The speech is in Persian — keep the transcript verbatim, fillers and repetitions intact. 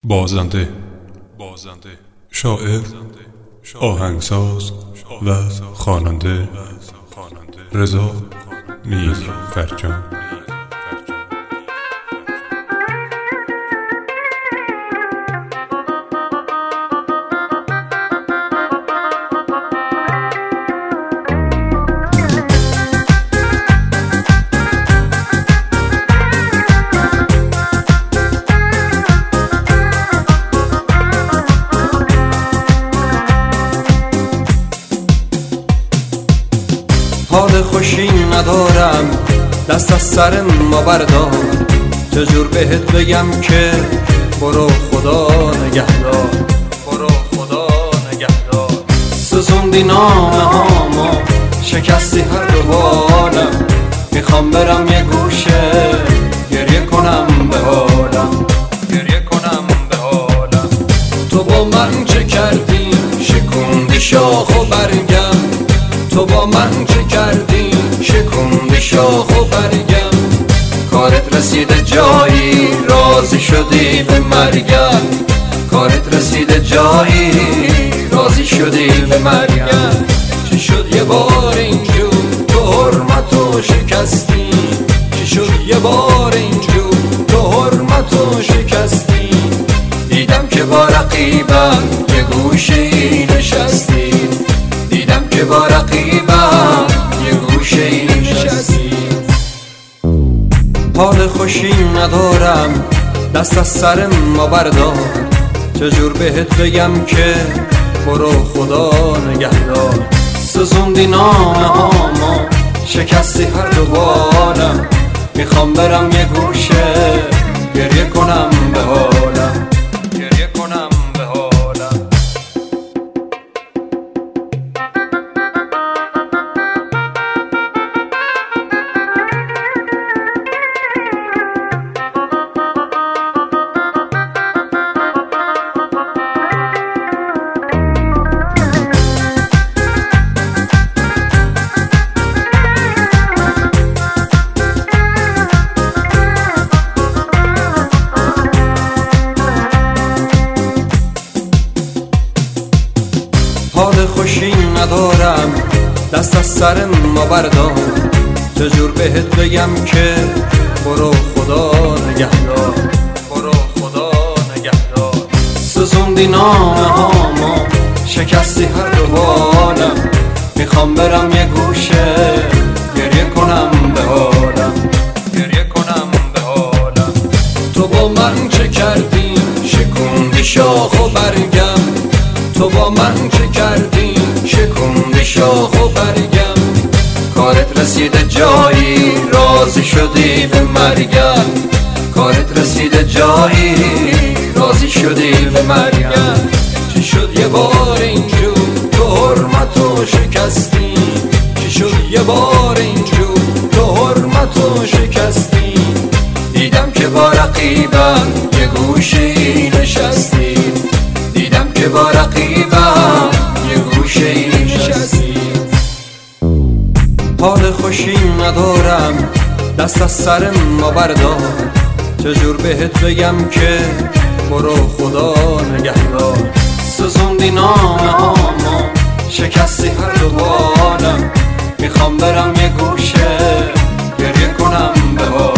بازنده، شاعر، آهنگساز و خواننده رضا میرفرجان. حال خوشی ندارم، دست از سر ما بردار. چجور بهت بگم که برو خدا نگهدار، برو خدا نگهدار. سوزوندی نامه هامو، شکستی هر دو بالم. میخوام برم یه گوشه گریه کنم به حالم، گریه کنم به حالم. تو با من چه کردی؟ شکوندی شاخ و برگم. تو با من چه کردی؟ شکوندی شاخ و برگم. کارت رسیده جایی، راضی شدی به مرگم. کارت رسیده جایی، راضی شدی به مرگم. چی شد یه بار اینجور تو حرمتو شکستی؟ چی شد یه بار اینجور تو حرمتو شکستی؟ دیدم که با رقیبم یه گوشه‌ای نشستی. دیدم که با رقیبم یه گوشه‌ای نشستی. حال خوشی ندارم، دست از سر ما بردار. چجور بهت بگم که برو خدا نگهدار. سوزوندی نامه هامو، شکستی هر دو بالم. میخوام برم یه گوشه گریه کنم به حالم، گریه کنم به حالم. حال خوشی ندارم، دست از سر ما بردار. چجور بهت بگم که برو خدا نگهدار، برو خدا نگهدار. سوزوندی نامه هامو، شکستی هر دو بالم. میخوام برم یه گوشه گریه کنم به حالم، گریه کنم به حالم. تو با من چه کردی؟ شکوندی شاخ و برگم. تو با من چه کردی؟ شکوندی شاخ و برگم. کارت رسیده جایی، راضی شدی به مرگم. کارت رسیده جایی، راضی شدی به مرگم. چی شد یه بار اینجور تو حرمتو شکستی؟ چی شد یه بار اینجور تو حرمتو شکستی؟ دیدم که با رقیبم یه گوشه‌ای نشستی. دیدم که با رقیبم یه گوشه‌ای نشستی. حال خوشی ندارم، دست از سر ما بردار. چجور بهت بگم که برو خدا نگهدار. سوزوندی نامه هامو، شکستی هر دو بالم. میخوام برم یه گوشه گریه کنم به حالم.